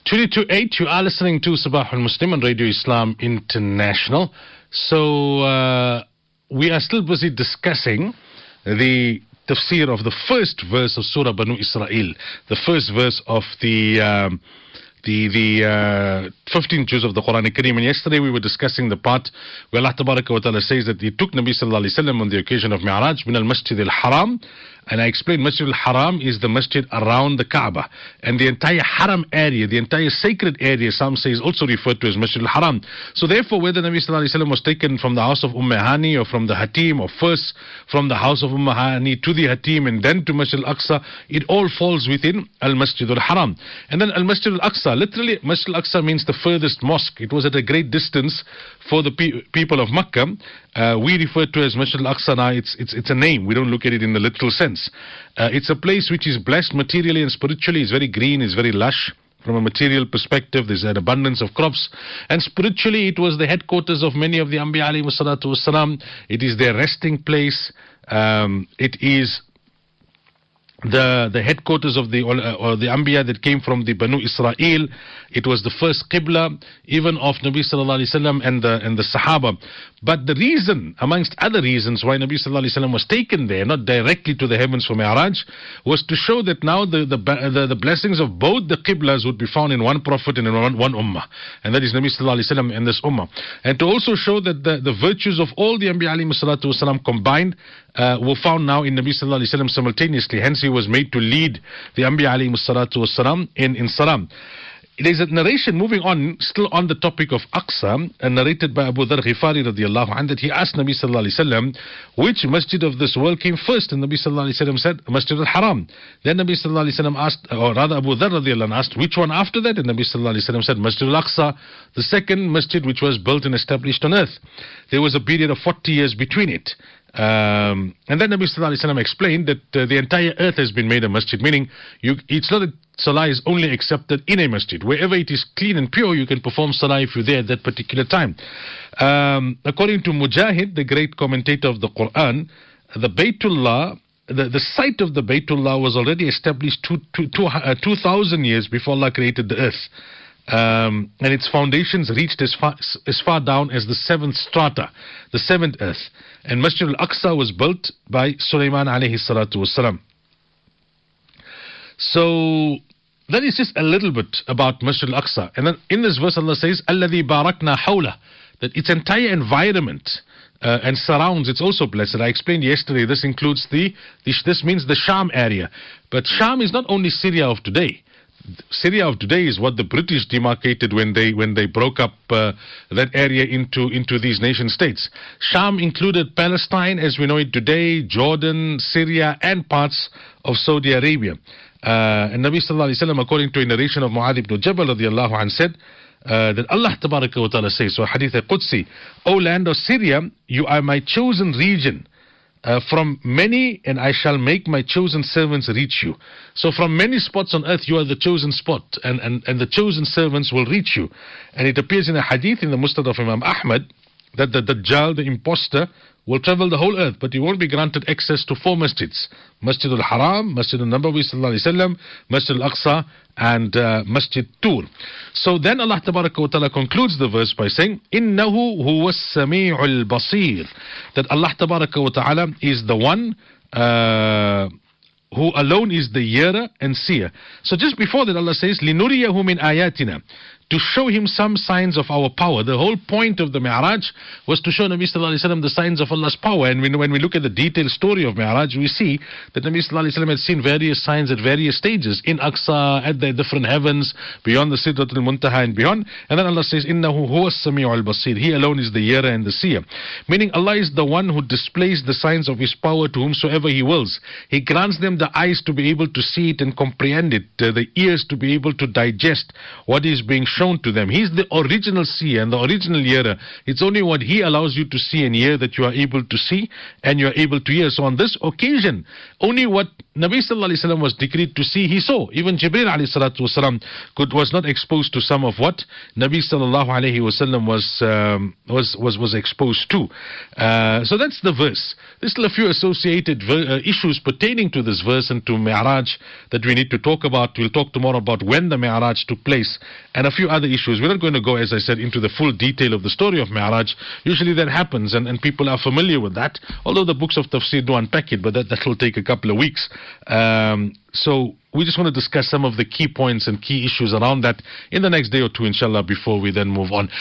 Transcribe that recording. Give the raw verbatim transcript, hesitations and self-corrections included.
twenty-two eight, you are listening to Sabah al-Muslim on Radio Islam International. So, uh, we are still busy discussing the tafsir of the first verse of Surah Banu Israel, the first verse of the um, the the uh, fifteen juz of the Quran Kareem. And yesterday we were discussing the part where Allah Tabaraka wa Ta'ala says that He took Nabi Sallallahu Alaihi Wasallam on the occasion of Mi'raj min al-Masjid al-Haram. And I explained Masjid al-Haram is the masjid around the Kaaba. And the entire Haram area, the entire sacred area, some say is also referred to as Masjid al-Haram. So therefore, whether Nabi Sallallahu Alaihi Wasallam was taken from the house of Umm Hani or from the Hatim, or first from the house of Umm Hani to the Hatim and then to Masjid al-Aqsa, it all falls within al-Masjid al-Haram. And then al-Masjid al-Aqsa, literally Masjid al-Aqsa means the furthest mosque. It was at a great distance for the pe people of Makkah. Uh, we refer to as Masjid al-Aqsa now. It's, it's, it's a name. We don't look at it in the literal sense. Uh, it's a place which is blessed materially and spiritually. It's very green, it's very lush. From a material perspective, there's an abundance of crops. And spiritually, it was the headquarters of many of the Anbiya alayhi salatu wassalam. It is their resting place. Um, it is the the headquarters of the uh, or the Anbiya that came from the Banu Israel. It was the first Qibla, even of Nabi Sallallahu Alaihi Wasallam and the and the Sahaba. But the reason, amongst other reasons, why Nabi Sallallahu Alaihi Wasallam was taken there, not directly to the heavens for Mi'raj, was to show that now the the, the, the blessings of both the Qiblas would be found in one Prophet and in one, one Ummah. And that is Nabi Sallallahu Alaihi Wasallam and this Ummah. And to also show that the, the virtues of all the Anbiya alayhi salatu wasalam combined uh, were found now in Nabi Sallallahu Alaihi Wasallam simultaneously. Hence he was made to lead the Anbiya alayhi salatu wasalam in, in Salam. There is a narration moving on, still on the topic of Aqsa, and narrated by Abu Dharr Ghifari radiallahu anhu, that he asked Nabi Sallallahu Alaihi Wasallam which masjid of this world came first, and Nabi Sallallahu Alaihi Wasallam said Masjid al-Haram. Then Nabi Sallallahu Alaihi Wasallam asked, or rather Abu Dharr radiallahu anhu asked, which one after that? And Nabi Sallallahu Alaihi Wasallam said Masjid al-Aqsa, the second masjid which was built and established on earth. There was a period of forty years between it. Um, and then Nabi Sallallahu Alaihi Wasallam explained that uh, the entire earth has been made a masjid, meaning you, it's not that salah is only accepted in a masjid. Wherever it is clean and pure, you can perform salah if you're there at that particular time. Um, according to Mujahid, the great commentator of the Quran, the Baytullah, the, the site of the Baytullah was already established two, two, two, uh, two thousand years before Allah created the earth. Um, and its foundations reached as far, as far down as the seventh strata, the seventh earth. And Masjid al-Aqsa was built by Sulaiman alayhi salatu wasalam. So that is just a little bit about Masjid al-Aqsa. And then in this verse Allah says, Alladhi barakna hawla, that its entire environment uh, and surrounds, it's also blessed. I explained yesterday, this includes the, this, this means the Sham area. But Sham is not only Syria of today. Syria of today is what the British demarcated when they when they broke up uh, that area into into these nation states. Sham included Palestine as we know it today, Jordan, Syria, and parts of Saudi Arabia. Uh, and Nabi Sallallahu Alaihi Wasallam, according to a narration of Mu'adh ibn Jabal radiallahu anhu, said uh, that Allah Tabaraka wa Ta'ala says, so Hadith al-Qudsi, O land of Syria, you are my chosen region. Uh, from many, and I shall make my chosen servants reach you. So from many spots on earth, you are the chosen spot, and, and, and the chosen servants will reach you. And it appears in a hadith in the Musnad of Imam Ahmad that the Dajjal, the imposter, will travel the whole earth, but he won't be granted access to four masjids: Masjid al-Haram, Masjid al-Nabawi sallallahu alaihi wasallam, Masjid al-Aqsa, and uh, Masjid Tur. So then Allah Tabaraka wa Ta'ala concludes the verse by saying, Innahu huwa as-sami'ul basir, that Allah Tabaraka wa Ta'ala is the one uh, who alone is the hearer and seer. So just before that Allah says, Linuriyahu min ayatina, to show him some signs of our power. The whole point of the Mi'raj was to show Nabi Sallallahu Alaihi Wasallam the signs of Allah's power. And when, when we look at the detailed story of Mi'raj, we see that Nabi Sallallahu Alaihi Wasallam had seen various signs at various stages, in Aqsa, at the different heavens, beyond the Sidratul Muntaha and beyond. And then Allah says, Innahu huwa as-sami'ul basir, He alone is the hearer and the seer. Meaning Allah is the one who displays the signs of His power to whomsoever He wills. He grants them the eyes to be able to see it and comprehend it, uh, the ears to be able to digest what is being shown to them. He's the original seer and the original hearer. It's only what he allows you to see and hear that you are able to see and you are able to hear. So on this occasion, only what Nabi sallallahu alaihi wasallam was decreed to see, he saw. Even Jibreel alayhi salatu wasalam could was not exposed to some of what Nabi sallallahu alaihi wasallam was um, was was was exposed to. Uh, so that's the verse. There's still a few associated ver- uh, issues pertaining to this verse and to Mi'raj that we need to talk about. We'll talk tomorrow about when the Mi'raj took place and a few other issues. We're not going to go, as I said, into the full detail of the story of Mi'raj. Usually that happens and, and people are familiar with that, although the books of tafsir do unpack it, but that, that will take a couple of weeks. Um, so we just want to discuss some of the key points and key issues around that in the next day or two, inshallah, before we then move on.